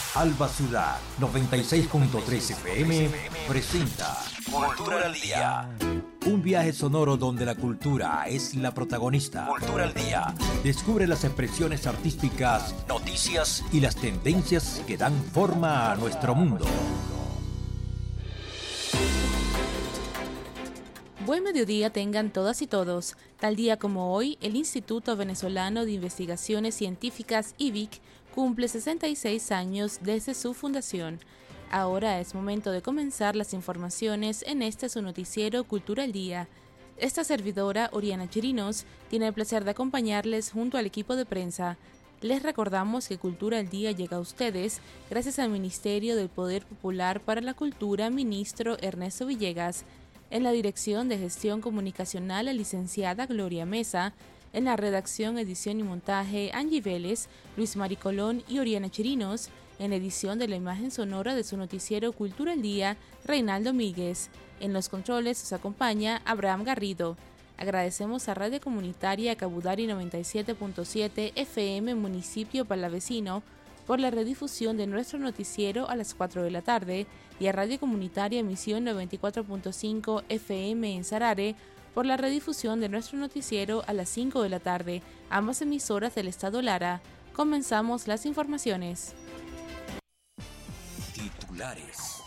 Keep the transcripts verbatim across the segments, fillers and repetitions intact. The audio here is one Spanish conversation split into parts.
Alba Ciudad noventa y seis punto tres F M presenta Cultura al Día. Un viaje sonoro donde la cultura es la protagonista. Cultura al Día. Descubre las expresiones artísticas, noticias y las tendencias que dan forma a nuestro mundo. Buen mediodía tengan todas y todos. Tal día como hoy, el Instituto Venezolano de Investigaciones Científicas, I V I C, cumple sesenta y seis años desde su fundación. Ahora es momento de comenzar las informaciones en este su noticiero Cultura al Día. Esta servidora, Oriana Chirinos, tiene el placer de acompañarles junto al equipo de prensa. Les recordamos que Cultura al Día llega a ustedes gracias al Ministerio del Poder Popular para la Cultura, ministro Ernesto Villegas. En la dirección de gestión comunicacional, la licenciada Gloria Mesa. En la redacción, edición y montaje, Angie Vélez, Luis Mari Colón y Oriana Chirinos. En edición de la imagen sonora de su noticiero Cultura al Día, Reinaldo Míguez. En los controles nos acompaña Abraham Garrido. Agradecemos a Radio Comunitaria Cabudari noventa y siete punto siete F M Municipio Palavecino por la redifusión de nuestro noticiero a las cuatro de la tarde y a Radio Comunitaria Emisión noventa y cuatro punto cinco F M en Sarare por la redifusión de nuestro noticiero a las cinco de la tarde, ambas emisoras del Estado Lara. Comenzamos las informaciones. Titulares.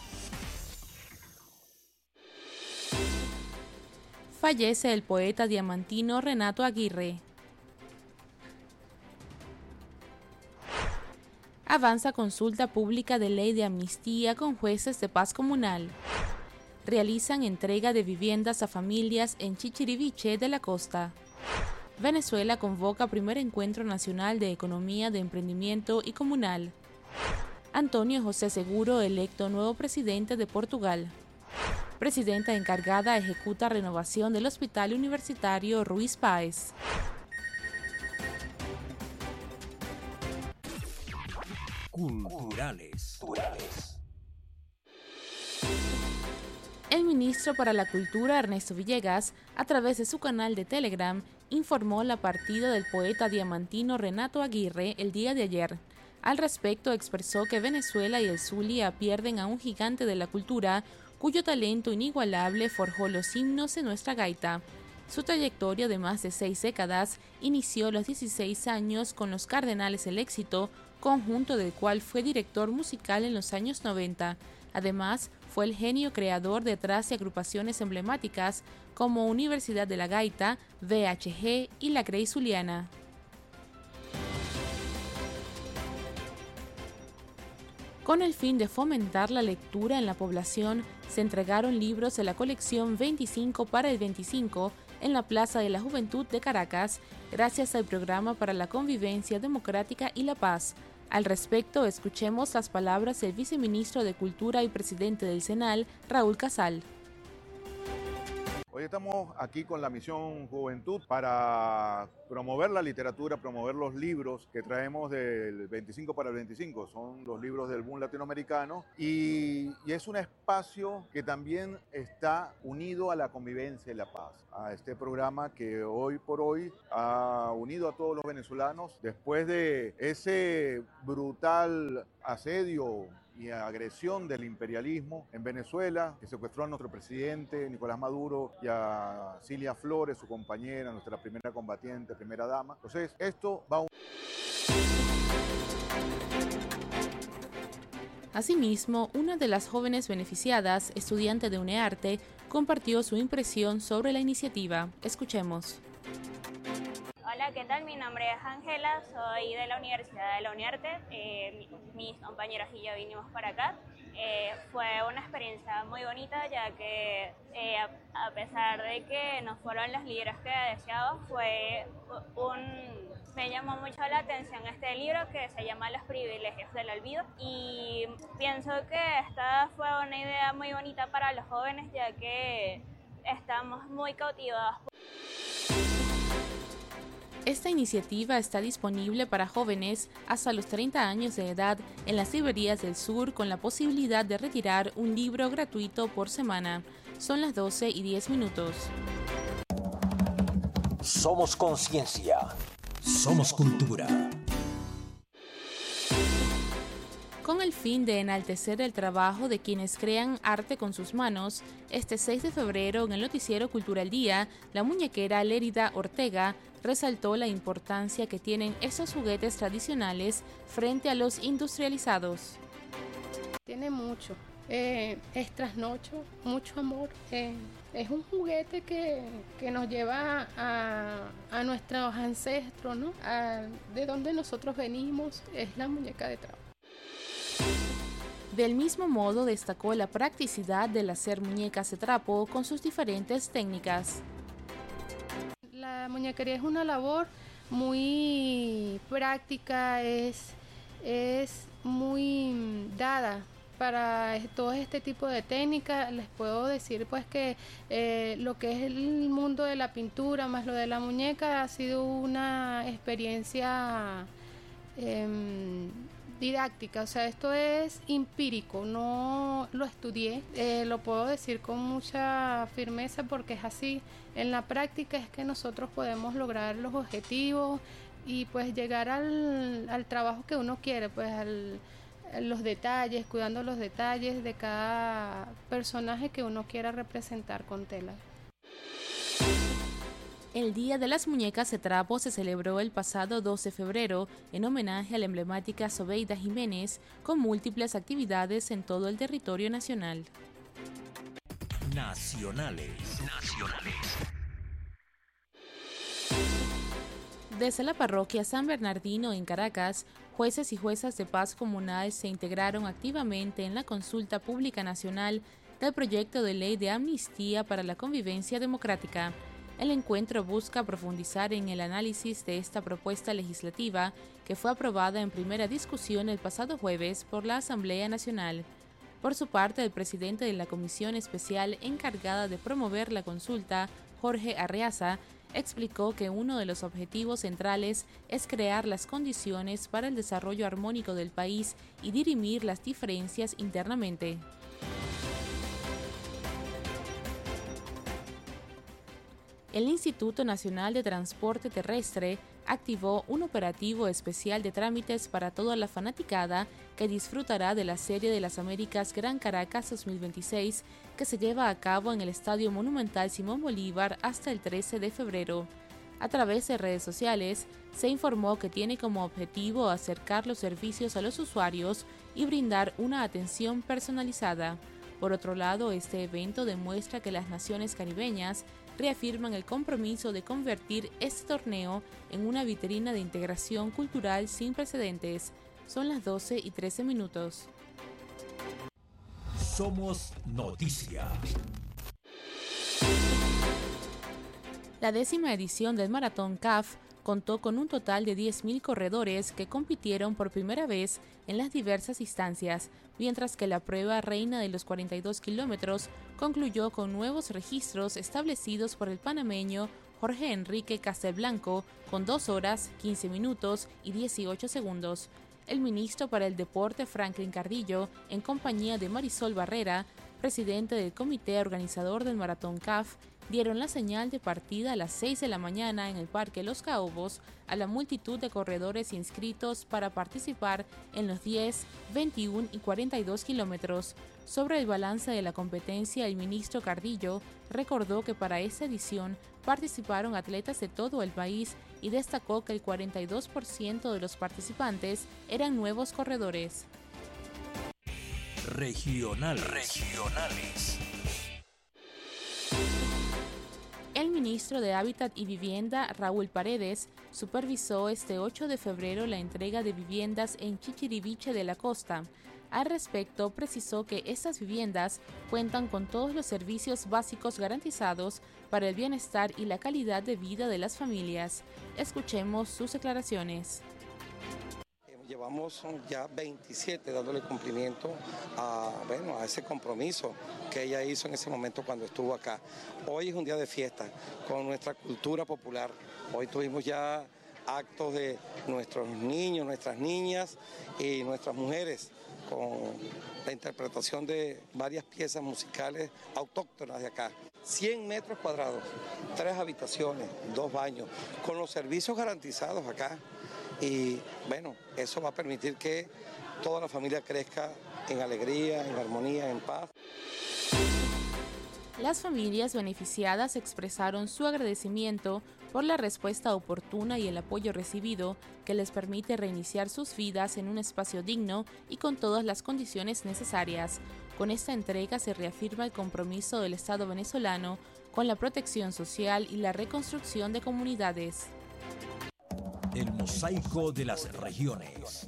Fallece el poeta diamantino Renato Aguirre. Avanza consulta pública de ley de amnistía con jueces de paz comunal. Realizan entrega de viviendas a familias en Chichiriviche de la Costa. Venezuela convoca primer encuentro nacional de economía, de emprendimiento y comunal. Antonio José Seguro electo nuevo presidente de Portugal. Presidenta encargada ejecuta renovación del Hospital Universitario Ruiz Páez. Culturales. Culturales. El ministro para la Cultura, Ernesto Villegas, a través de su canal de Telegram, informó la partida del poeta diamantino Renato Aguirre el día de ayer. Al respecto, expresó que Venezuela y el Zulia pierden a un gigante de la cultura, cuyo talento inigualable forjó los himnos de nuestra gaita. Su trayectoria de más de seis décadas inició a los dieciséis años con los Cardenales El Éxito, conjunto del cual fue director musical en los años noventa. Además, fue el genio creador detrás de agrupaciones emblemáticas como Universidad de la Gaita, V H G y la Grey Zuliana. Con el fin de fomentar la lectura en la población, se entregaron libros de la colección veinticinco para el veinticinco en la Plaza de la Juventud de Caracas, gracias al Programa para la Convivencia Democrática y la Paz. Al respecto, escuchemos las palabras del viceministro de Cultura y presidente del CENAL, Raúl Casal. Hoy estamos aquí con la misión Juventud para promover la literatura, promover los libros que traemos del veinticinco para el veinticinco. Son los libros del boom latinoamericano y, y es un espacio que también está unido a la convivencia y la paz. A este programa que hoy por hoy ha unido a todos los venezolanos después de ese brutal asedio y agresión del imperialismo en Venezuela, que secuestró a nuestro presidente Nicolás Maduro y a Cilia Flores, su compañera, nuestra primera combatiente, primera dama. Entonces, esto va a un... Asimismo, una de las jóvenes beneficiadas, estudiante de UNEARTE, compartió su impresión sobre la iniciativa. Escuchemos. Hola, ¿qué tal? Mi nombre es Ángela, soy de la Universidad de la UNEARTE. Eh, mis compañeros y yo vinimos para acá. Eh, fue una experiencia muy bonita, ya que eh, a, a pesar de que no fueron los libros que deseaba, fue un... me llamó mucho la atención este libro que se llama Los privilegios del olvido, y pienso que esta fue una idea muy bonita para los jóvenes, ya que estamos muy cautivados. Esta iniciativa está disponible para jóvenes hasta los treinta años de edad en las librerías del sur, con la posibilidad de retirar un libro gratuito por semana. Son las doce y diez minutos. Somos conciencia. Somos cultura. Con el fin de enaltecer el trabajo de quienes crean arte con sus manos, este seis de febrero en el noticiero Cultura al Día, la muñequera Lérida Ortega resaltó la importancia que tienen estos juguetes tradicionales frente a los industrializados. Tiene mucho, eh, es trasnocho, mucho amor. Eh, es un juguete que, que nos lleva a, a nuestros ancestros, ¿no? A, de donde nosotros venimos, es la muñeca de trapo. Del mismo modo, destacó la practicidad del hacer muñecas de trapo con sus diferentes técnicas. La muñequería es una labor muy práctica, es, es muy dada para todo este tipo de técnicas. Les puedo decir pues que eh, lo que es el mundo de la pintura más lo de la muñeca ha sido una experiencia eh, didáctica, o sea, esto es empírico, no lo estudié, eh, lo puedo decir con mucha firmeza porque es así. En la práctica es que nosotros podemos lograr los objetivos y pues llegar al, al trabajo que uno quiere, pues al, a los detalles, cuidando los detalles de cada personaje que uno quiera representar con tela. El Día de las Muñecas de Trapo se celebró el pasado doce de febrero en homenaje a la emblemática Zobeida Jiménez, con múltiples actividades en todo el territorio nacional. Nacionales. Nacionales. Desde la parroquia San Bernardino en Caracas, jueces y juezas de paz comunal se integraron activamente en la consulta pública nacional del proyecto de ley de amnistía para la convivencia democrática. El encuentro busca profundizar en el análisis de esta propuesta legislativa que fue aprobada en primera discusión el pasado jueves por la Asamblea Nacional. Por su parte, el presidente de la Comisión Especial encargada de promover la consulta, Jorge Arreaza, explicó que uno de los objetivos centrales es crear las condiciones para el desarrollo armónico del país y dirimir las diferencias internamente. El Instituto Nacional de Transporte Terrestre activó un operativo especial de trámites para toda la fanaticada que disfrutará de la Serie de las Américas Gran Caracas dos mil veintiséis, que se lleva a cabo en el Estadio Monumental Simón Bolívar hasta el trece de febrero. A través de redes sociales, se informó que tiene como objetivo acercar los servicios a los usuarios y brindar una atención personalizada. Por otro lado, este evento demuestra que las naciones caribeñas reafirman el compromiso de convertir este torneo en una vitrina de integración cultural sin precedentes. Son las doce y trece minutos. Somos Noticia. La décima edición del Maratón C A F contó con un total de diez mil corredores que compitieron por primera vez en las diversas instancias, mientras que la prueba reina de los cuarenta y dos kilómetros concluyó con nuevos registros establecidos por el panameño Jorge Enrique Castelblanco con dos horas, quince minutos y dieciocho segundos. El ministro para el Deporte Franklin Cardillo, en compañía de Marisol Barrera, presidente del comité organizador del Maratón C A F, dieron la señal de partida a las seis de la mañana en el Parque Los Caobos a la multitud de corredores inscritos para participar en los diez, veintiuno y cuarenta y dos kilómetros. Sobre el balance de la competencia, el ministro Cardillo recordó que para esta edición participaron atletas de todo el país y destacó que el cuarenta y dos por ciento de los participantes eran nuevos corredores. Regionales. Regionales. El ministro de Hábitat y Vivienda, Raúl Paredes, supervisó este ocho de febrero la entrega de viviendas en Chichiriviche de la Costa. Al respecto, precisó que estas viviendas cuentan con todos los servicios básicos garantizados para el bienestar y la calidad de vida de las familias. Escuchemos sus declaraciones. Llevamos ya veintisiete dándole cumplimiento a, bueno, a ese compromiso que ella hizo en ese momento cuando estuvo acá. Hoy es un día de fiesta con nuestra cultura popular. Hoy tuvimos ya actos de nuestros niños, nuestras niñas y nuestras mujeres con la interpretación de varias piezas musicales autóctonas de acá. cien metros cuadrados, tres habitaciones, dos baños, con los servicios garantizados acá. Y bueno, eso va a permitir que toda la familia crezca en alegría, en armonía, en paz. Las familias beneficiadas expresaron su agradecimiento por la respuesta oportuna y el apoyo recibido que les permite reiniciar sus vidas en un espacio digno y con todas las condiciones necesarias. Con esta entrega se reafirma el compromiso del Estado venezolano con la protección social y la reconstrucción de comunidades. El mosaico de las regiones.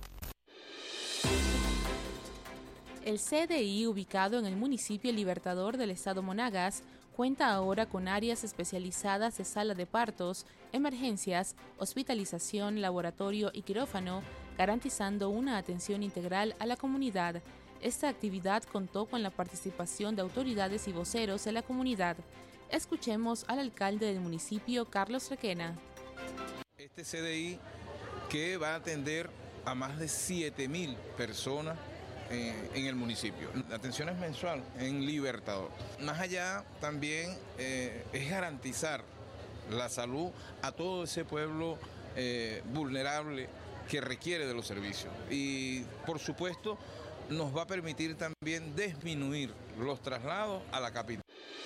El C D I, ubicado en el municipio Libertador del estado Monagas, cuenta ahora con áreas especializadas de sala de partos, emergencias, hospitalización, laboratorio y quirófano, garantizando una atención integral a la comunidad. Esta actividad contó con la participación de autoridades y voceros de la comunidad. Escuchemos al alcalde del municipio, Carlos Requena. Este C D I que va a atender a más de siete mil personas en el municipio. La atención es mensual en Libertador. Más allá también eh, es garantizar la salud a todo ese pueblo eh, vulnerable que requiere de los servicios. Y por supuesto nos va a permitir también disminuir los traslados a la capital.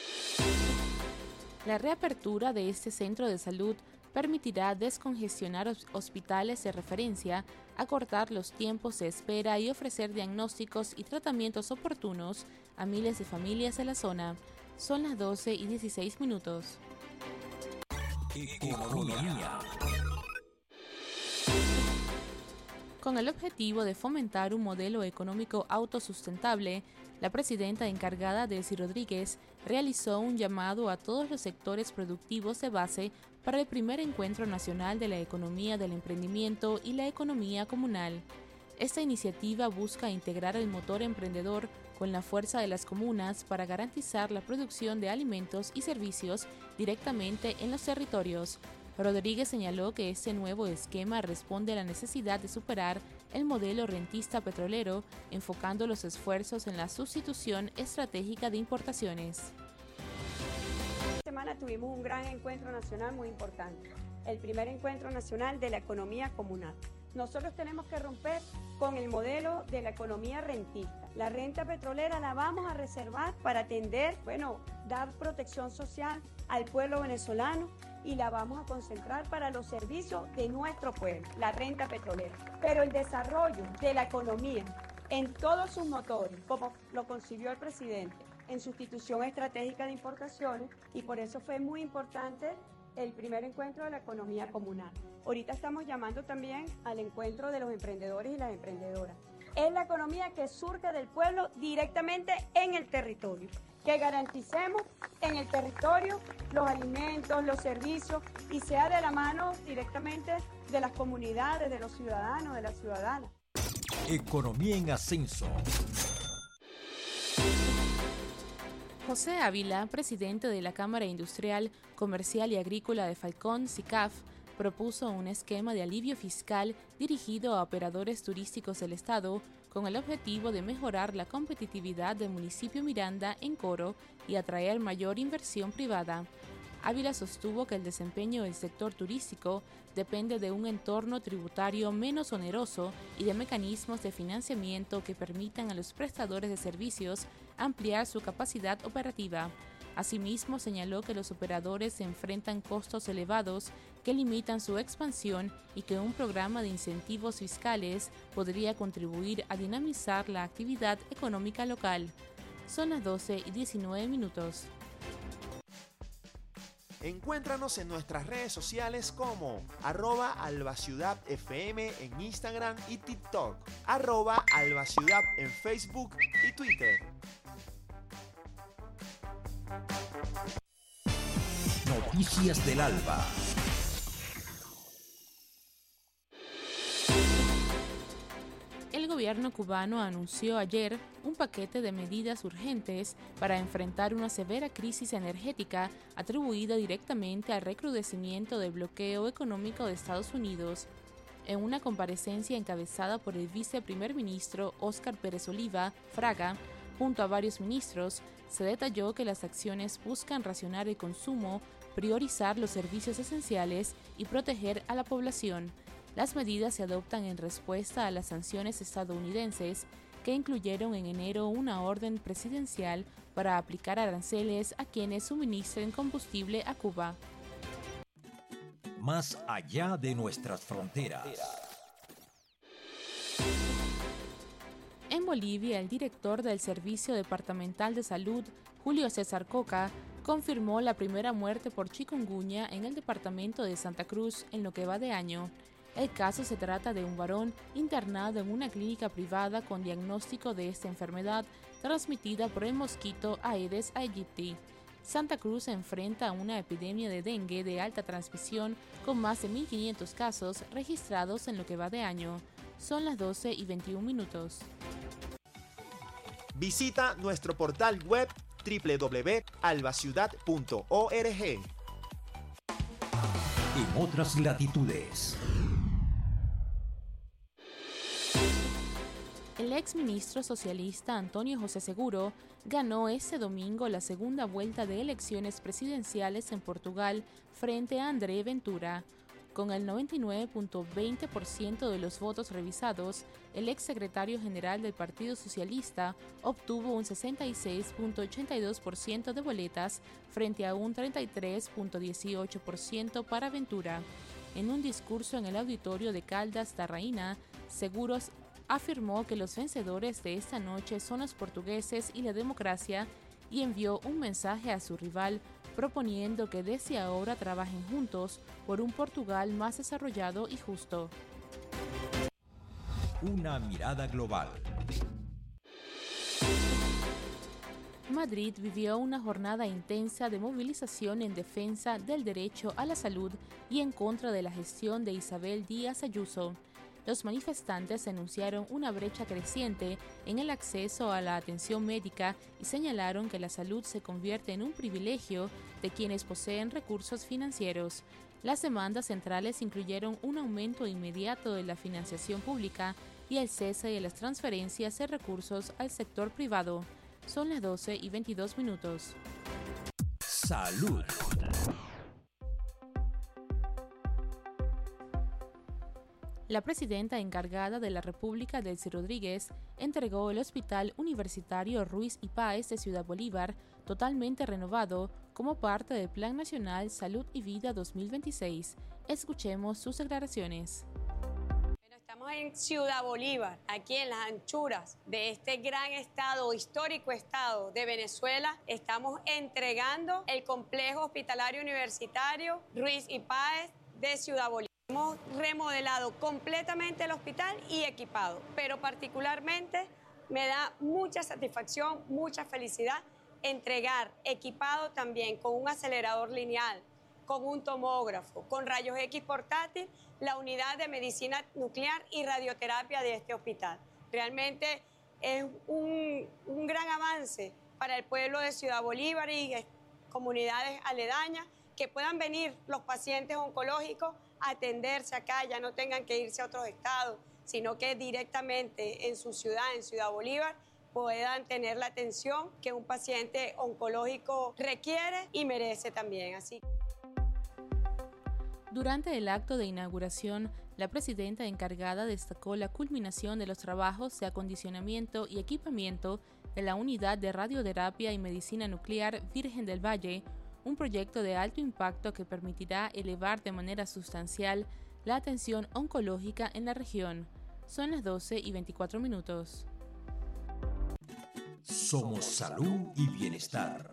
La reapertura de este centro de salud permitirá descongestionar hospitales de referencia, acortar los tiempos de espera y ofrecer diagnósticos y tratamientos oportunos a miles de familias de la zona. Son las doce y dieciséis minutos. Economía. Con el objetivo de fomentar un modelo económico autosustentable, la presidenta encargada, Delcy Rodríguez, realizó un llamado a todos los sectores productivos de base para el primer encuentro nacional de la economía del emprendimiento y la economía comunal. Esta iniciativa busca integrar el motor emprendedor con la fuerza de las comunas para garantizar la producción de alimentos y servicios directamente en los territorios. Rodríguez señaló que este nuevo esquema responde a la necesidad de superar el modelo rentista petrolero, enfocando los esfuerzos en la sustitución estratégica de importaciones. Esta semana tuvimos un gran encuentro nacional muy importante, el primer encuentro nacional de la economía comunal. Nosotros tenemos que romper con el modelo de la economía rentista. La renta petrolera la vamos a reservar para atender, bueno, dar protección social al pueblo venezolano y la vamos a concentrar para los servicios de nuestro pueblo, la renta petrolera. Pero el desarrollo de la economía en todos sus motores, como lo concibió el presidente, en sustitución estratégica de importaciones, y por eso fue muy importante el primer encuentro de la economía comunal. Ahorita estamos llamando también al encuentro de los emprendedores y las emprendedoras. Es la economía que surge del pueblo directamente en el territorio, que garanticemos en el territorio los alimentos, los servicios y sea de la mano directamente de las comunidades, de los ciudadanos, de las ciudadanas. Economía en ascenso. José Ávila, presidente de la Cámara Industrial, Comercial y Agrícola de Falcón, SICAF, propuso un esquema de alivio fiscal dirigido a operadores turísticos del Estado con el objetivo de mejorar la competitividad del municipio Miranda en Coro y atraer mayor inversión privada. Ávila sostuvo que el desempeño del sector turístico depende de un entorno tributario menos oneroso y de mecanismos de financiamiento que permitan a los prestadores de servicios ampliar su capacidad operativa. Asimismo, señaló que los operadores se enfrentan costos elevados que limitan su expansión y que un programa de incentivos fiscales podría contribuir a dinamizar la actividad económica local. Son las doce y diecinueve minutos. Encuéntranos en nuestras redes sociales como arroba albaciudadfm en Instagram y TikTok, arroba albaciudad en Facebook y Twitter. Noticias del Alba. El gobierno cubano anunció ayer un paquete de medidas urgentes para enfrentar una severa crisis energética atribuida directamente al recrudecimiento del bloqueo económico de Estados Unidos. En una comparecencia encabezada por el viceprimer ministro Óscar Pérez Oliva, Fraga, junto a varios ministros, se detalló que las acciones buscan racionar el consumo, priorizar los servicios esenciales y proteger a la población. Las medidas se adoptan en respuesta a las sanciones estadounidenses que incluyeron en enero una orden presidencial para aplicar aranceles a quienes suministren combustible a Cuba. Más allá de nuestras fronteras. En Bolivia, el director del Servicio Departamental de Salud, Julio César Coca, confirmó la primera muerte por chikungunya en el departamento de Santa Cruz en lo que va de año. El caso se trata de un varón internado en una clínica privada con diagnóstico de esta enfermedad transmitida por el mosquito Aedes aegypti. Santa Cruz se enfrenta a una epidemia de dengue de alta transmisión con más de mil quinientos casos registrados en lo que va de año. Son las doce y veintiún minutos. Visita nuestro portal web doble u doble u doble u punto albaciudad punto org. En otras latitudes. El exministro socialista Antonio José Seguro ganó este domingo la segunda vuelta de elecciones presidenciales en Portugal frente a André Ventura. Con el noventa y nueve punto veinte por ciento de los votos revisados, el exsecretario general del Partido Socialista obtuvo un sesenta y seis punto ochenta y dos por ciento de boletas frente a un treinta y tres punto dieciocho por ciento para Ventura. En un discurso en el auditorio de Caldas da Rainha, Seguros afirmó que los vencedores de esta noche son los portugueses y la democracia y envió un mensaje a su rival proponiendo que desde ahora trabajen juntos por un Portugal más desarrollado y justo. Una mirada global. Madrid vivió una jornada intensa de movilización en defensa del derecho a la salud y en contra de la gestión de Isabel Díaz Ayuso. Los manifestantes denunciaron una brecha creciente en el acceso a la atención médica y señalaron que la salud se convierte en un privilegio de quienes poseen recursos financieros. Las demandas centrales incluyeron un aumento inmediato de la financiación pública y el cese de las transferencias de recursos al sector privado. Son las doce y veintidós minutos. Salud. La presidenta encargada de la República, Delcy Rodríguez, entregó el Hospital Universitario Ruiz y Páez de Ciudad Bolívar, totalmente renovado, como parte del Plan Nacional Salud y Vida dos mil veintiséis. Escuchemos sus declaraciones. Bueno, estamos en Ciudad Bolívar, aquí en las anchuras de este gran estado, histórico estado de Venezuela. Estamos entregando el complejo hospitalario universitario Ruiz y Páez de Ciudad Bolívar. Hemos remodelado completamente el hospital y equipado, pero particularmente me da mucha satisfacción, mucha felicidad entregar equipado también con un acelerador lineal, con un tomógrafo, con rayos X portátil, la unidad de medicina nuclear y radioterapia de este hospital. Realmente es un, un gran avance para el pueblo de Ciudad Bolívar y comunidades aledañas, que puedan venir los pacientes oncológicos a atenderse acá, ya no tengan que irse a otros estados, sino que directamente en su ciudad, en Ciudad Bolívar, puedan tener la atención que un paciente oncológico requiere y merece también. Así. Durante el acto de inauguración, la presidenta encargada destacó la culminación de los trabajos de acondicionamiento y equipamiento de la Unidad de Radioterapia y Medicina Nuclear Virgen del Valle, un proyecto de alto impacto que permitirá elevar de manera sustancial la atención oncológica en la región. Son las doce y veinticuatro minutos. Somos salud y bienestar.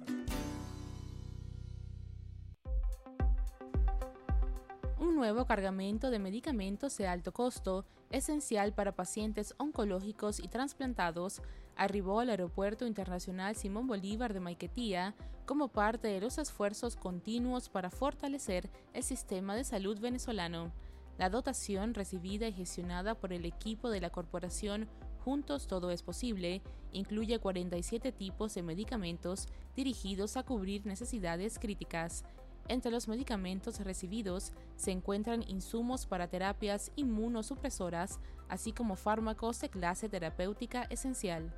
Un nuevo cargamento de medicamentos de alto costo, esencial para pacientes oncológicos y trasplantados, arribó al Aeropuerto Internacional Simón Bolívar de Maiquetía como parte de los esfuerzos continuos para fortalecer el sistema de salud venezolano. La dotación recibida y gestionada por el equipo de la corporación Juntos Todo es Posible incluye cuarenta y siete tipos de medicamentos dirigidos a cubrir necesidades críticas. Entre los medicamentos recibidos se encuentran insumos para terapias inmunosupresoras, así como fármacos de clase terapéutica esencial.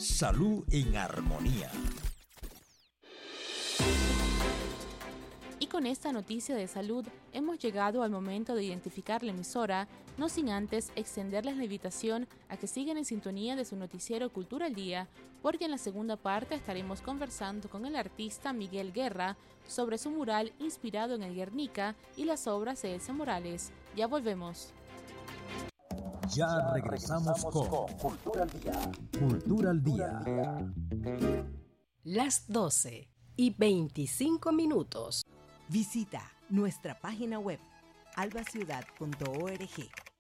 Salud en armonía. Y con esta noticia de salud hemos llegado al momento de identificar la emisora, no sin antes extenderles la invitación a que sigan en sintonía de su noticiero Cultura al Día, porque en la segunda parte estaremos conversando con el artista Miguel Guerra sobre su mural inspirado en el Guernica y las obras de Elsa Morales. Ya volvemos. Ya regresamos con Cultura al Día. Cultura al Día. Las doce y veinticinco minutos. Visita nuestra página web albaciudad punto org.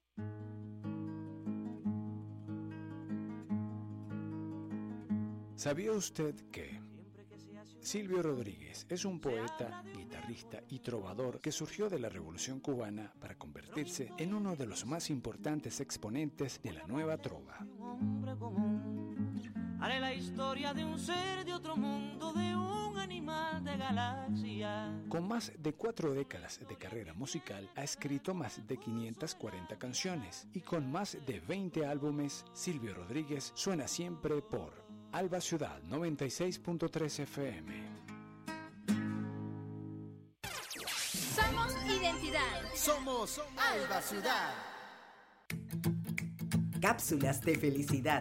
¿Sabía usted que Silvio Rodríguez es un poeta, guitarrista y trovador que surgió de la Revolución Cubana para convertirse en uno de los más importantes exponentes de la nueva trova? Haré la historia de un ser de otro mundo, de un animal de galaxia. Con más de cuatro décadas de carrera musical, ha escrito más de quinientas cuarenta canciones y con más de veinte álbumes, Silvio Rodríguez suena siempre por Alba Ciudad noventa y seis punto tres F M. Somos identidad. Somos Alba Ciudad. Cápsulas de felicidad.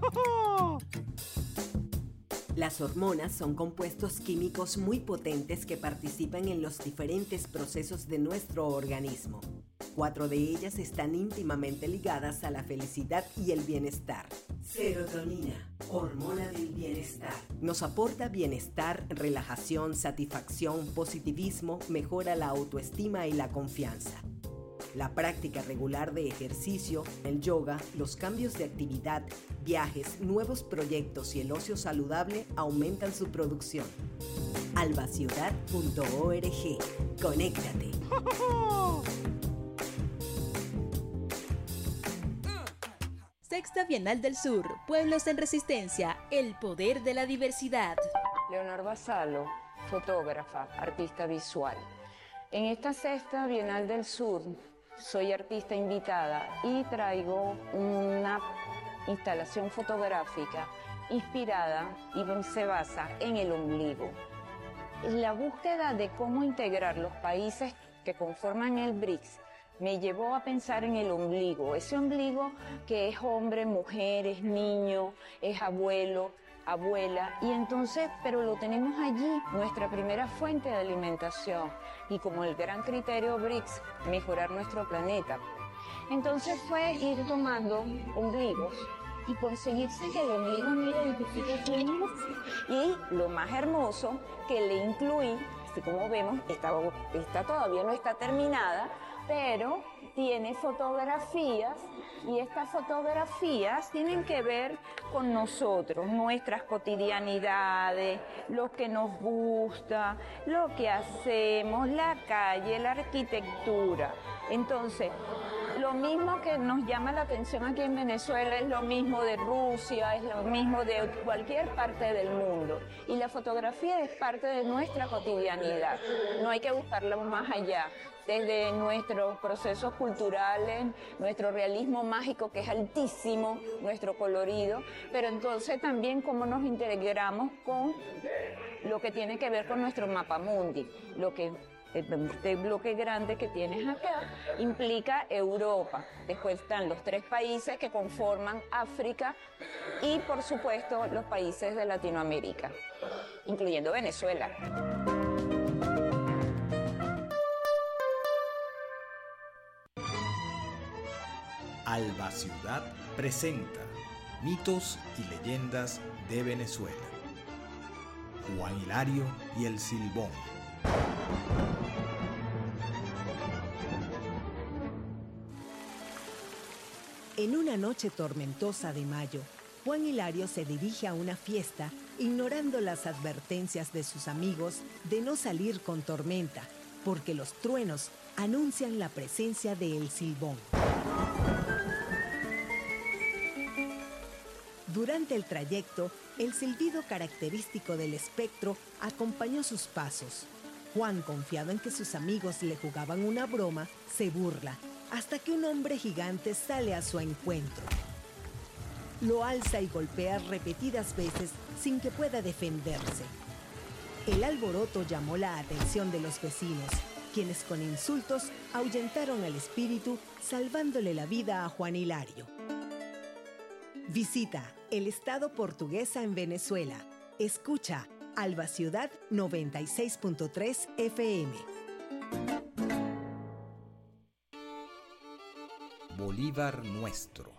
Las hormonas son compuestos químicos muy potentes que participan en los diferentes procesos de nuestro organismo. Cuatro de ellas están íntimamente ligadas a la felicidad y el bienestar. Serotonina, hormona del bienestar. Nos aporta bienestar, relajación, satisfacción, positivismo, mejora la autoestima y la confianza. La práctica regular de ejercicio, el yoga, los cambios de actividad, viajes, nuevos proyectos y el ocio saludable aumentan su producción. albaciudad punto org. Conéctate. Sexta Bienal del Sur, Pueblos en Resistencia, el poder de la diversidad. Leonor Basalo, fotógrafa, artista visual. En esta Sexta Bienal del Sur soy artista invitada y traigo una instalación fotográfica inspirada y se basa en el ombligo. La búsqueda de cómo integrar los países que conforman el B R I C S me llevó a pensar en el ombligo, ese ombligo que es hombre, mujer, es niño, es abuelo, abuela, y entonces, pero lo tenemos allí, nuestra primera fuente de alimentación, y como el gran criterio B R I C S, mejorar nuestro planeta. Entonces fue ir tomando ombligos y conseguirse que el ombligo no identifique quién es. Y lo más hermoso, que le incluí, así como vemos, esta, esta todavía no está terminada, pero tiene fotografías y estas fotografías tienen que ver con nosotros, nuestras cotidianidades, lo que nos gusta, lo que hacemos, la calle, la arquitectura. Entonces, lo mismo que nos llama la atención aquí en Venezuela es lo mismo de Rusia, es lo mismo de cualquier parte del mundo. Y la fotografía es parte de nuestra cotidianidad, no hay que buscarla más allá. Desde nuestros procesos culturales, nuestro realismo mágico que es altísimo, nuestro colorido, pero entonces también cómo nos integramos con lo que tiene que ver con nuestro mapamundi, lo que este bloque grande que tienes acá implica Europa. Después están los tres países que conforman África y por supuesto los países de Latinoamérica, incluyendo Venezuela. Alba Ciudad presenta Mitos y Leyendas de Venezuela. Juan Hilario y el Silbón. En una noche tormentosa de mayo, Juan Hilario se dirige a una fiesta ignorando las advertencias de sus amigos de no salir con tormenta, porque los truenos anuncian la presencia de El Silbón. Durante el trayecto, el silbido característico del espectro acompañó sus pasos. Juan, confiado en que sus amigos le jugaban una broma, se burla, hasta que un hombre gigante sale a su encuentro. Lo alza y golpea repetidas veces sin que pueda defenderse. El alboroto llamó la atención de los vecinos, quienes con insultos ahuyentaron al espíritu, salvándole la vida a Juan Hilario. Visita el estado portuguesa en Venezuela. Escucha Alba Ciudad noventa y seis punto tres F M. Bolívar nuestro.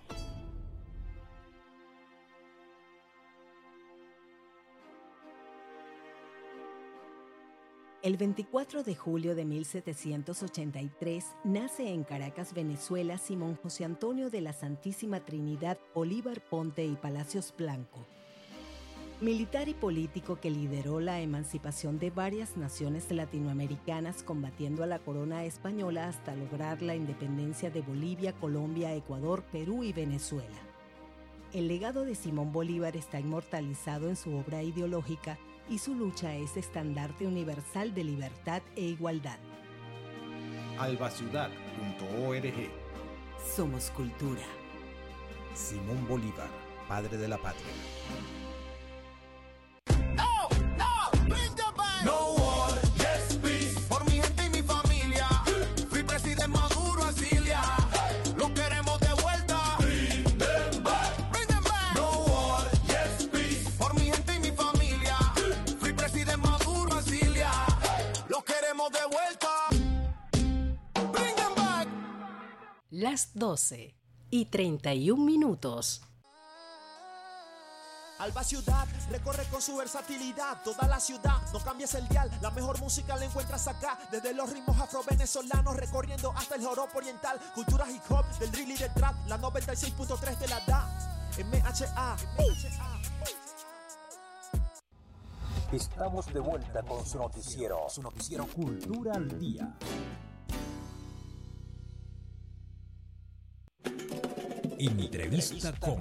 El veinticuatro de julio de mil setecientos ochenta y tres nace en Caracas, Venezuela, Simón José Antonio de la Santísima Trinidad Bolívar Ponte y Palacios Blanco. Militar y político que lideró la emancipación de varias naciones latinoamericanas combatiendo a la corona española hasta lograr la independencia de Bolivia, Colombia, Ecuador, Perú y Venezuela. El legado de Simón Bolívar está inmortalizado en su obra ideológica y su lucha es estandarte universal de libertad e igualdad. albaciudad punto org. Somos cultura. Simón Bolívar, padre de la patria. Las doce y treinta y un minutos. Alba Ciudad recorre con su versatilidad toda la ciudad, no cambies el dial, la mejor música la encuentras acá, desde los ritmos afro-venezolanos recorriendo hasta el joropo oriental, cultura hip hop, del drill y del trap, la noventa y seis punto tres de la D A, M H A. Estamos de vuelta con su noticiero, su noticiero Cultura al Día. Entrevista con...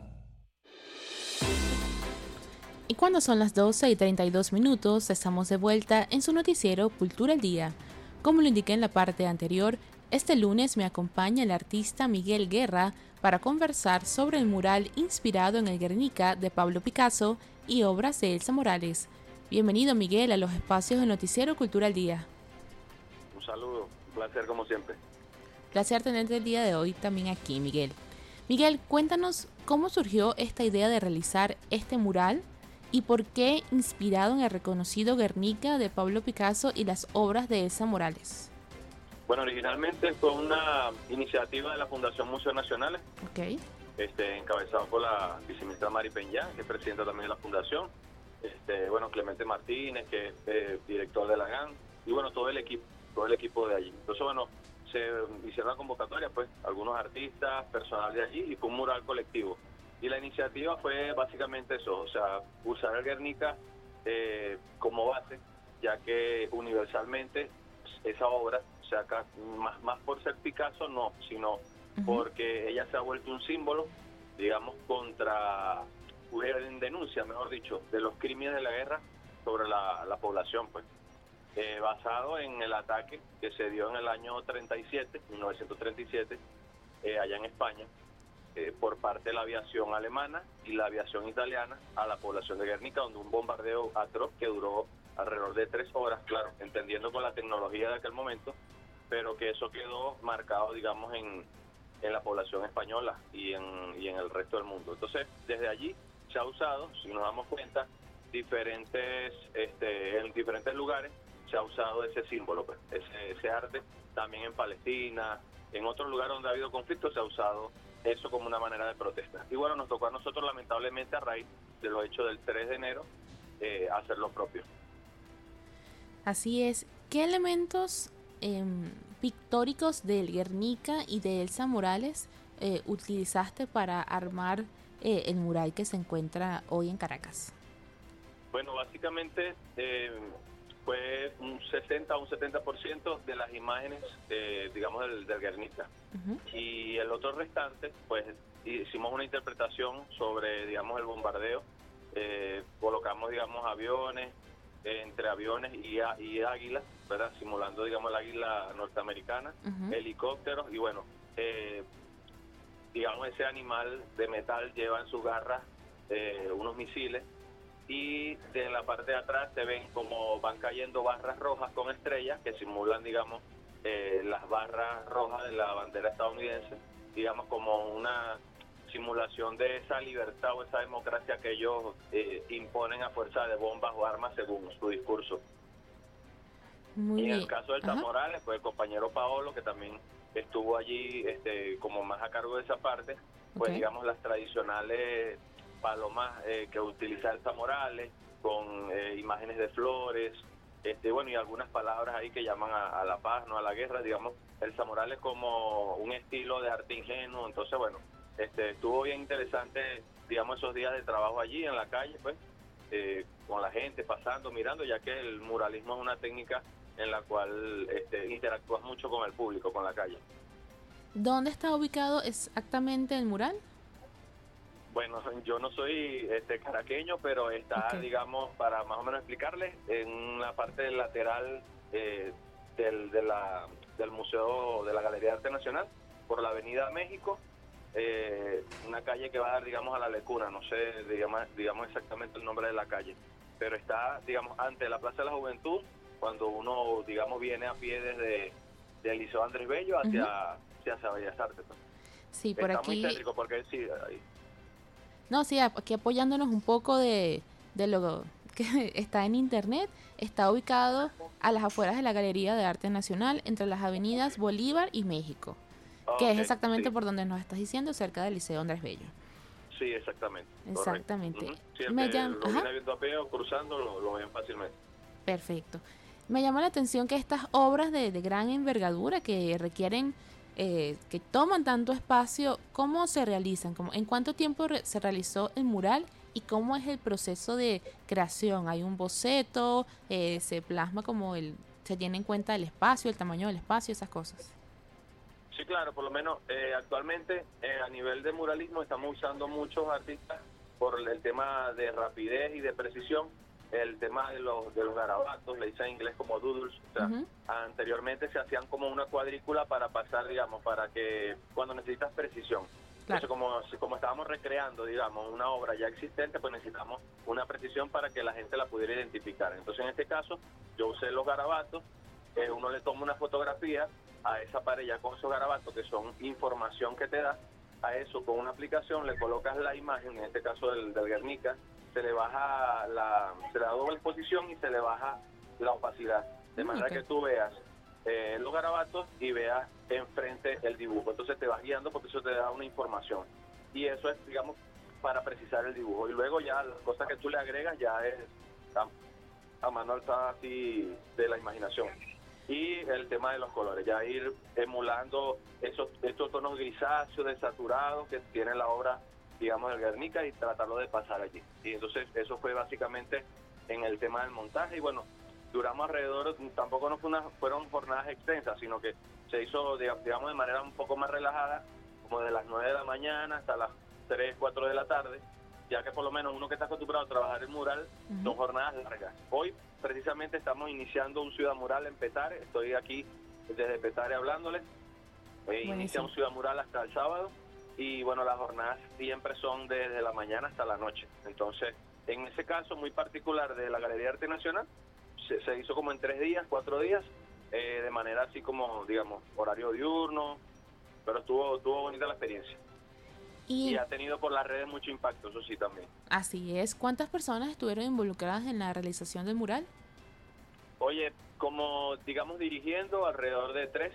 Y cuando son las doce y treinta y dos minutos, estamos de vuelta en su noticiero Cultura al Día. Como lo indiqué en la parte anterior, este lunes me acompaña el artista Miguel Guerra para conversar sobre el mural inspirado en el Guernica de Pablo Picasso y obras de Elsa Morales. Bienvenido, Miguel, a los espacios del noticiero Cultura al Día. Un saludo, un placer como siempre. Placer tenerte el día de hoy también aquí, Miguel. Miguel, cuéntanos cómo surgió esta idea de realizar este mural y por qué inspirado en el reconocido Guernica de Pablo Picasso y las obras de Elsa Morales. Bueno, originalmente fue una iniciativa de la Fundación Museos Nacionales, okay. este, encabezado por la viceministra Mari Peña, que es presidenta también de la fundación, este, bueno, Clemente Martínez, que es eh, director de la G A N, y bueno, todo el equipo, todo el equipo de allí. Entonces, bueno, se hicieron la convocatoria, pues, algunos artistas, personal de allí, y fue un mural colectivo. Y la iniciativa fue básicamente eso, o sea, usar el Guernica eh, como base, ya que universalmente esa obra, o sea, acá, más, más por ser Picasso, no, sino uh-huh. porque ella se ha vuelto un símbolo, digamos, contra, en denuncia, mejor dicho, de los crímenes de la guerra sobre la, la población, pues. Eh, basado en el ataque que se dio en el año treinta y siete, mil novecientos treinta y siete, eh, allá en España, eh, por parte de la aviación alemana y la aviación italiana a la población de Guernica, donde un bombardeo atroz que duró alrededor de tres horas, claro, entendiendo con la tecnología de aquel momento, pero que eso quedó marcado, digamos, en, en la población española y en, y en el resto del mundo. Entonces, desde allí se ha usado, si nos damos cuenta, diferentes, este, en diferentes lugares, se ha usado ese símbolo, pues, ese, ese arte, también en Palestina, en otros lugares donde ha habido conflictos se ha usado eso como una manera de protesta. Y bueno, nos tocó a nosotros lamentablemente a raíz de lo hecho del tres de enero eh, hacer lo propio. Así es. ¿Qué elementos eh, pictóricos del Guernica y de Elsa Morales eh, utilizaste para armar eh, el mural que se encuentra hoy en Caracas? Bueno, básicamente... Eh, fue un sesenta o un setenta por ciento de las imágenes, eh, digamos, del, del Guernica. Uh-huh. Y el otro restante, pues, hicimos una interpretación sobre, digamos, el bombardeo. Eh, colocamos, digamos, aviones, eh, entre aviones y, y águilas, ¿verdad? Simulando, digamos, el águila norteamericana, uh-huh. helicópteros, y bueno, eh, digamos, ese animal de metal lleva en sus garras eh, unos misiles, y de la parte de atrás se ven como van cayendo barras rojas con estrellas que simulan, digamos, eh, las barras rojas de la bandera estadounidense, digamos, como una simulación de esa libertad o esa democracia que ellos eh, imponen a fuerza de bombas o armas según su discurso. Muy y en bien. el caso del Ajá. Morales, pues el compañero Paolo, que también estuvo allí este, como más a cargo de esa parte, pues Ok. digamos las tradicionales palomas eh, que utiliza Elsa Morales, con eh, imágenes de flores, este bueno, y algunas palabras ahí que llaman a, a la paz, no a la guerra, digamos, Elsa Morales como un estilo de arte ingenuo. Entonces, bueno, este estuvo bien interesante, digamos, esos días de trabajo allí en la calle, pues, eh, con la gente pasando, mirando, ya que el muralismo es una técnica en la cual este, interactúas mucho con el público, con la calle. ¿Dónde está ubicado exactamente el mural? Bueno, yo no soy este caraqueño, pero está, Ok. digamos, para más o menos explicarles, en la parte lateral eh, del, de la, del Museo de la Galería de Arte Nacional, por la Avenida México, eh, una calle que va a dar, digamos, a la Lecuna, no sé, digamos, digamos exactamente el nombre de la calle, pero está, digamos, ante la Plaza de la Juventud, cuando uno, digamos, viene a pie desde del Liceo Andrés Bello hacia, Ujú. hacia, hacia Bellas Artes. Pues. Sí, por Está aquí. muy céntrico porque sí, ahí. No, sí, aquí apoyándonos un poco de, de lo que está en internet, está ubicado a las afueras de la Galería de Arte Nacional, entre las avenidas Bolívar y México, que es Ok, exactamente sí. por donde nos estás diciendo, cerca del Liceo Andrés Bello. Sí, exactamente. Exactamente. Correcto. Ujú. Sí, el Me que llam- lo ajá. viene viendo a pie o cruzando lo, lo ven fácilmente. Perfecto. Me llama la atención que estas obras de, de gran envergadura que requieren, eh, que toman tanto espacio, ¿cómo se realizan? ¿Cómo, ¿En cuánto tiempo re- se realizó el mural y cómo es el proceso de creación? ¿Hay un boceto? Eh, ¿Se plasma como el, se tiene en cuenta el espacio, el tamaño del espacio, esas cosas? Sí, claro, por lo menos eh, actualmente eh, a nivel de muralismo estamos usando muchos artistas por el tema de rapidez y de precisión, el tema de los, de los garabatos, le dicen en inglés como doodles, o sea, Ujú. anteriormente se hacían como una cuadrícula para pasar, digamos, para que cuando necesitas precisión. Entonces, como, si- como estábamos recreando, digamos, una obra ya existente, pues necesitamos una precisión para que la gente la pudiera identificar. Entonces, en este caso, yo usé los garabatos, eh, uno le toma una fotografía a esa pared ya con esos garabatos, que son información que te da, a eso con una aplicación le colocas la imagen, en este caso del, del Guernica, se le baja la, se le da doble exposición y se le baja la opacidad, de Mm, manera ok. que tú veas eh, los garabatos y veas enfrente el dibujo. Entonces te vas guiando porque eso te da una información. Y eso es, digamos, para precisar el dibujo. Y luego ya las cosas que tú le agregas ya es a, a mano alzada así de la imaginación. Y el tema de los colores, ya ir emulando esos estos tonos grisáceos, desaturados que tiene la obra, digamos, del Guernica y tratarlo de pasar allí. Y entonces eso fue básicamente en el tema del montaje. Y bueno, duramos alrededor, tampoco no fue una, fueron jornadas extensas, sino que se hizo, digamos, de manera un poco más relajada, como de las nueve de la mañana hasta las tres, cuatro de la tarde, ya que por lo menos uno que está acostumbrado a trabajar el mural, Ujú. son jornadas largas. Hoy precisamente estamos iniciando un Ciudad Mural en Petare, estoy aquí desde Petare hablándoles, eh, inicia un Ciudad Mural hasta el sábado, y bueno, las jornadas siempre son desde la mañana hasta la noche. Entonces, en ese caso muy particular de la Galería de Arte Nacional, se, se hizo como en tres días, cuatro días, eh, de manera así como, digamos, horario diurno, pero estuvo, estuvo bonita la experiencia. Y, Y ha tenido por las redes mucho impacto, eso sí también. así es. ¿Cuántas personas estuvieron involucradas en la realización del mural? Oye, como digamos dirigiendo alrededor de tres,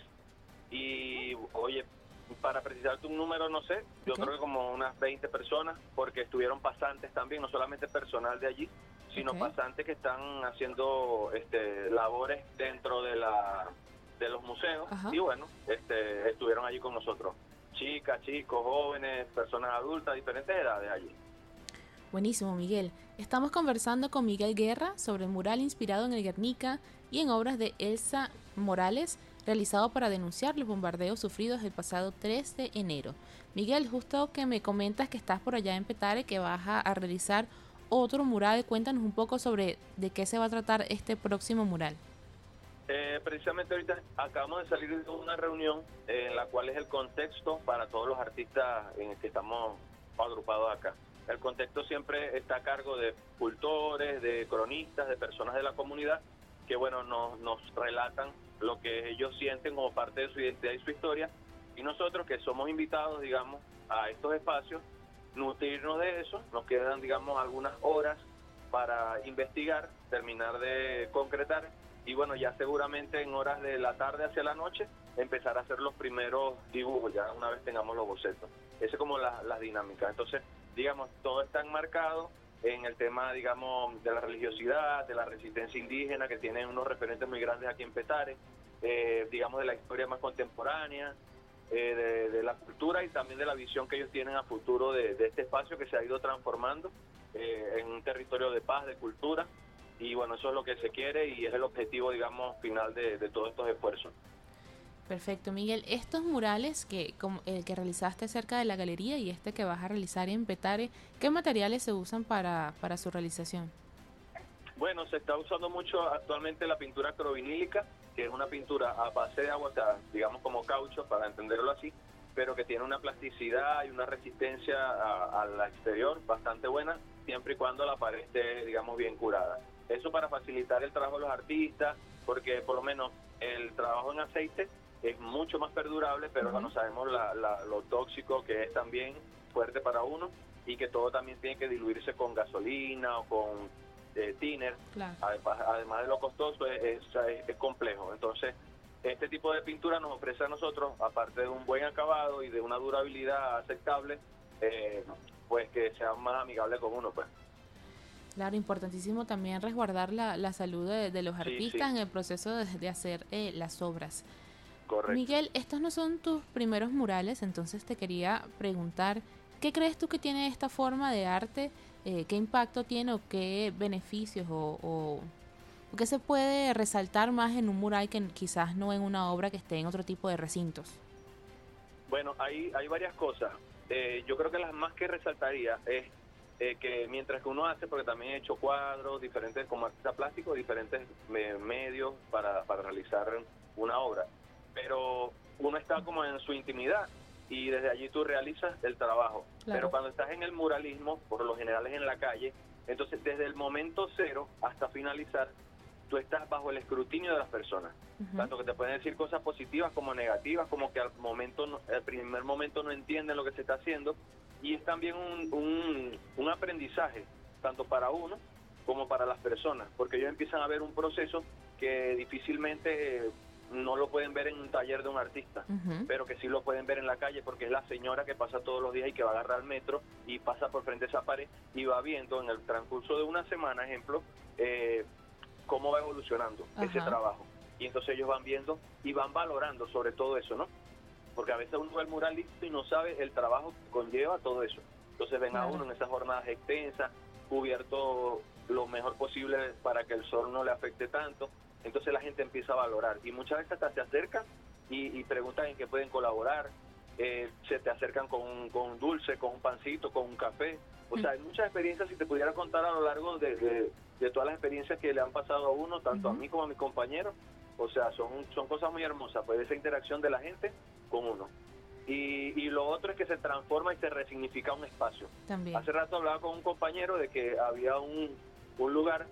y oye, para precisarte un número, no sé, yo Ok. creo que como unas veinte personas, porque estuvieron pasantes también, no solamente personal de allí, sino Ok. pasantes que están haciendo este labores dentro de la de los museos. Ajá. Y bueno, este estuvieron allí con nosotros, chicas, chicos, jóvenes, personas adultas, diferentes edades allí. Buenísimo, Miguel. Estamos conversando con Miguel Guerra sobre el mural inspirado en el Guernica y en obras de Elsa Morales, realizado para denunciar los bombardeos sufridos el pasado tres de enero. Miguel, justo que me comentas que estás por allá en Petare, que vas a, a realizar otro mural, cuéntanos un poco sobre de qué se va a tratar este próximo mural. Eh, precisamente ahorita acabamos de salir de una reunión eh, en la cual es el contexto para todos los artistas en el que estamos agrupados acá. el contexto siempre está a cargo de cultores, de cronistas, de personas de la comunidad que, bueno, nos, nos relatan lo que ellos sienten como parte de su identidad y su historia, y nosotros que somos invitados, digamos, a estos espacios, nutrirnos de eso. Nos quedan, digamos, algunas horas para investigar, terminar de concretar, y bueno, ya seguramente en horas de la tarde hacia la noche empezar a hacer los primeros dibujos, ya una vez tengamos los bocetos. Esa es como la, la dinámica. Entonces, digamos, todo está enmarcado en el tema, digamos, de la religiosidad, de la resistencia indígena, que tienen unos referentes muy grandes aquí en Petare, eh, digamos, de la historia más contemporánea, eh, de, de la cultura y también de la visión que ellos tienen a futuro de, de este espacio que se ha ido transformando eh, en un territorio de paz, de cultura, y bueno, eso es lo que se quiere y es el objetivo, digamos, final de, de todos estos esfuerzos. Perfecto, Miguel. Estos murales que como el que realizaste cerca de la galería y este que vas a realizar en Petare, ¿qué materiales se usan para, para su realización? Bueno, se está usando mucho actualmente la pintura acrovinílica, que es una pintura a base de agua, o sea, digamos como caucho, para entenderlo así, pero que tiene una plasticidad y una resistencia a, al exterior bastante buena, siempre y cuando la pared esté, digamos, bien curada. Eso para facilitar el trabajo de los artistas, porque por lo menos el trabajo en aceite es mucho más perdurable, pero uh-huh. bueno, sabemos la, la, lo tóxico que es también, fuerte para uno, y que todo también tiene que diluirse con gasolina o con eh, thinner. Claro. Además, además de lo costoso, es, es, es complejo. Entonces, este tipo de pintura nos ofrece a nosotros, aparte de un buen acabado y de una durabilidad aceptable, eh, pues que sea más amigable con uno, pues. Claro, importantísimo también resguardar la, la salud de, de los artistas sí, sí. en el proceso de, de hacer eh, las obras. Correcto. Miguel, estos no son tus primeros murales, entonces te quería preguntar, ¿qué crees tú que tiene esta forma de arte? Eh, ¿Qué impacto tiene o qué beneficios o, o, o qué se puede resaltar más en un mural que quizás no en una obra que esté en otro tipo de recintos? Bueno, hay, hay varias cosas. Eh, yo creo que las más que resaltaría es eh, que mientras que uno hace, porque también he hecho cuadros diferentes como artista plástico, diferentes me, medios para, para realizar una obra, pero uno está como en su intimidad y desde allí tú realizas el trabajo. Claro. Pero cuando estás en el muralismo, por lo general es en la calle, entonces desde el momento cero hasta finalizar, tú estás bajo el escrutinio de las personas. Uh-huh. Tanto que te pueden decir cosas positivas como negativas, como que al momento, no, al primer momento no entienden lo que se está haciendo, y es también un, un, un aprendizaje, tanto para uno como para las personas, porque ellos empiezan a ver un proceso que difícilmente eh, no lo pueden ver en un taller de un artista, uh-huh. pero que sí lo pueden ver en la calle, porque es la señora que pasa todos los días y que va a agarrar el metro y pasa por frente a esa pared y va viendo en el transcurso de una semana, ejemplo, eh, cómo va evolucionando uh-huh. ese trabajo. Y entonces ellos van viendo y van valorando sobre todo eso, ¿no? Porque a veces uno ve el mural listo y no sabe el trabajo que conlleva todo eso. Entonces ven claro. a uno en esas jornadas extensas, cubierto lo mejor posible para que el sol no le afecte tanto. Entonces la gente empieza a valorar y muchas veces hasta se acercan y, y preguntan en qué pueden colaborar, eh, se te acercan con un, con un dulce, con un pancito, con un café. O sea, hay muchas experiencias, si te pudiera contar a lo largo de, de, de todas las experiencias que le han pasado a uno, tanto uh-huh. a mí como a mis compañeros. O sea, son, son cosas muy hermosas, pues esa interacción de la gente con uno. Y, y lo otro es que se transforma y se resignifica un espacio. También. Hace rato hablaba con un compañero de que había un, un lugar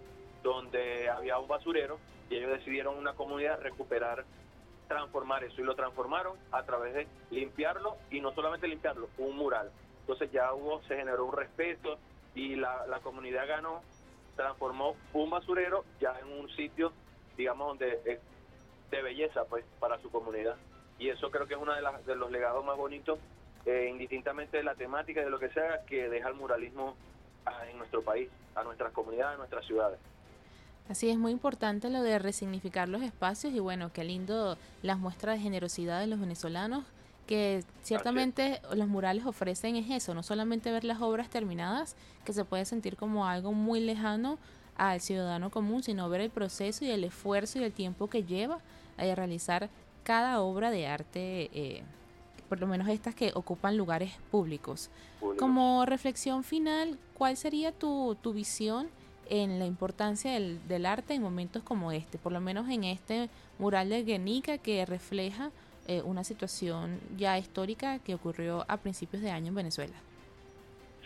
donde había un basurero y ellos decidieron una comunidad recuperar, transformar eso, y lo transformaron a través de limpiarlo, y no solamente limpiarlo, un mural. Entonces ya hubo, se generó un respeto y la, la comunidad ganó, transformó un basurero ya en un sitio, digamos, donde es de belleza, pues, para su comunidad. Y eso creo que es uno de, las, de los legados más bonitos, eh, indistintamente de la temática y de lo que sea, que deja el muralismo a, en nuestro país, a nuestras comunidades, a nuestras ciudades. Así es, muy importante lo de resignificar los espacios, y bueno, qué lindo las muestras de generosidad de los venezolanos, que ciertamente los murales ofrecen es eso, no solamente ver las obras terminadas, que se puede sentir como algo muy lejano al ciudadano común, sino ver el proceso y el esfuerzo y el tiempo que lleva a realizar cada obra de arte, eh, por lo menos estas que ocupan lugares públicos. Público. Como reflexión final, ¿cuál sería tu, tu visión en la importancia del, del arte en momentos como este? Por lo menos en este mural de Guernica, que refleja eh, una situación ya histórica que ocurrió a principios de año en Venezuela.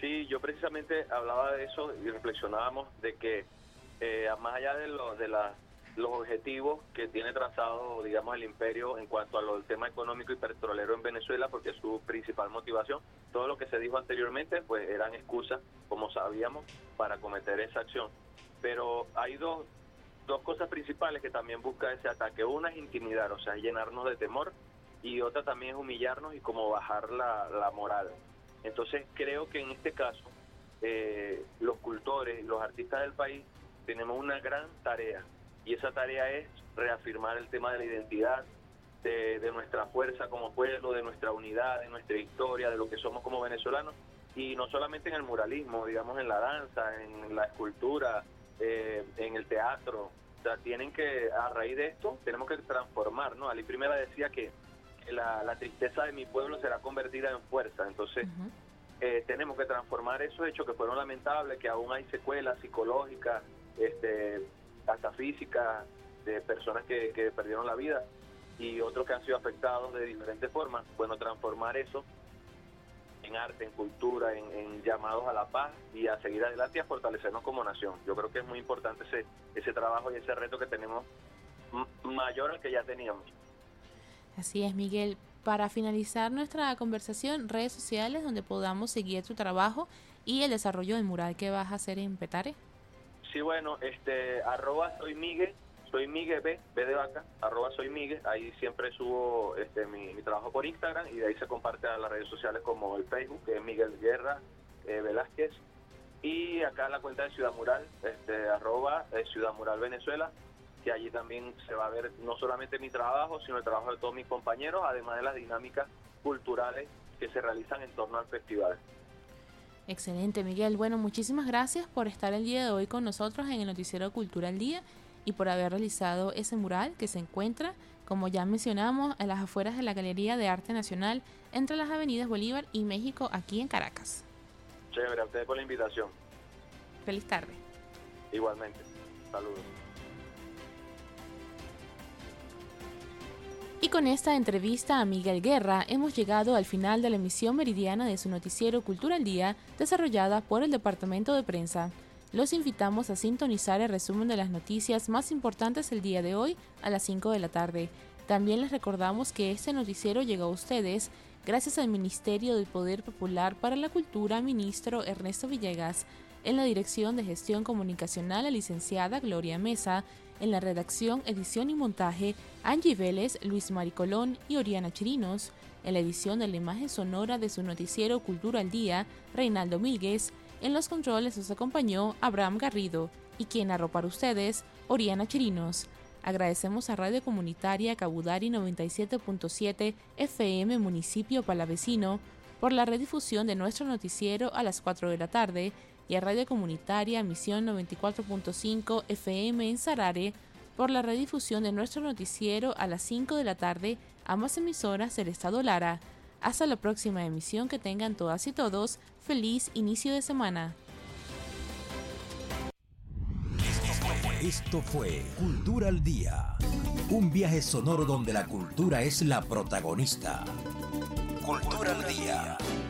Sí, yo precisamente hablaba de eso y reflexionábamos de que eh, más allá de, lo, de la, los objetivos que tiene trazado, digamos, el imperio en cuanto a lo del tema económico y petrolero en Venezuela, porque es su principal motivación, todo lo que se dijo anteriormente pues eran excusas, como sabíamos, para cometer esa acción. Pero hay dos, dos cosas principales que también busca ese ataque. Una es intimidar, o sea, llenarnos de temor, y otra también es humillarnos y como bajar la, la moral. Entonces creo que en este caso eh, los cultores, los artistas del país tenemos una gran tarea, y esa tarea es reafirmar el tema de la identidad, de, de nuestra fuerza como pueblo, de nuestra unidad, de nuestra historia, de lo que somos como venezolanos, y no solamente en el muralismo, digamos en la danza, en la escultura, eh, en el teatro. O sea, tienen que, a raíz de esto, tenemos que transformar, ¿no? Ali Primera decía que La, la tristeza de mi pueblo será convertida en fuerza. Entonces uh-huh. eh, tenemos que transformar esos hechos que fueron lamentables, que aún hay secuelas psicológicas, este, hasta físicas, de personas que, que perdieron la vida y otros que han sido afectados de diferentes formas. Bueno, transformar eso en arte, en cultura, en, en llamados a la paz y a seguir adelante y a fortalecernos como nación. Yo creo que es muy importante ese, ese trabajo y ese reto que tenemos m- mayor al que ya teníamos. Así es, Miguel. Para finalizar nuestra conversación, redes sociales donde podamos seguir tu trabajo y el desarrollo del mural que vas a hacer en Petare. Sí, bueno, este, arroba soy Miguel, soy Miguel B, B de vaca, arroba soy Miguel, ahí siempre subo este, mi, mi trabajo por Instagram y de ahí se comparte a las redes sociales como el Facebook, que es Miguel Guerra eh, Velázquez, y acá la cuenta de Ciudad Mural, este, arroba eh, Ciudad Mural Venezuela, que allí también se va a ver no solamente mi trabajo, sino el trabajo de todos mis compañeros, además de las dinámicas culturales que se realizan en torno al festival. Excelente, Miguel. Bueno, muchísimas gracias por estar el día de hoy con nosotros en el Noticiero Cultura al Día y por haber realizado ese mural que se encuentra, como ya mencionamos, a las afueras de la Galería de Arte Nacional, entre las avenidas Bolívar y México, aquí en Caracas. Chévere, a ustedes por la invitación. Feliz tarde. Igualmente. Saludos. Y con esta entrevista a Miguel Guerra hemos llegado al final de la emisión meridiana de su noticiero Cultura al Día, desarrollada por el Departamento de Prensa. Los invitamos a sintonizar el resumen de las noticias más importantes el día de hoy a las cinco de la tarde. También les recordamos que este noticiero llegó a ustedes gracias al Ministerio del Poder Popular para la Cultura, ministro Ernesto Villegas, en la Dirección de Gestión Comunicacional la licenciada Gloria Mesa, en la redacción, edición y montaje, Angie Vélez, Luis Mari Colón y Oriana Chirinos, en la edición de la imagen sonora de su noticiero Cultura al Día, Reinaldo Míguez, en los controles nos acompañó Abraham Garrido y quien narró para ustedes, Oriana Chirinos. Agradecemos a Radio Comunitaria Cabudari noventa y siete punto siete F M Municipio Palavecino por la redifusión de nuestro noticiero a las cuatro de la tarde y a Radio Comunitaria Misión noventa y cuatro punto cinco F M en Sarare por la redifusión de nuestro noticiero a las cinco de la tarde, ambas emisoras del Estado Lara. Hasta la próxima emisión, que tengan todas y todos feliz inicio de semana. Esto fue Cultura al Día, un viaje sonoro donde la cultura es la protagonista. Cultura al Día.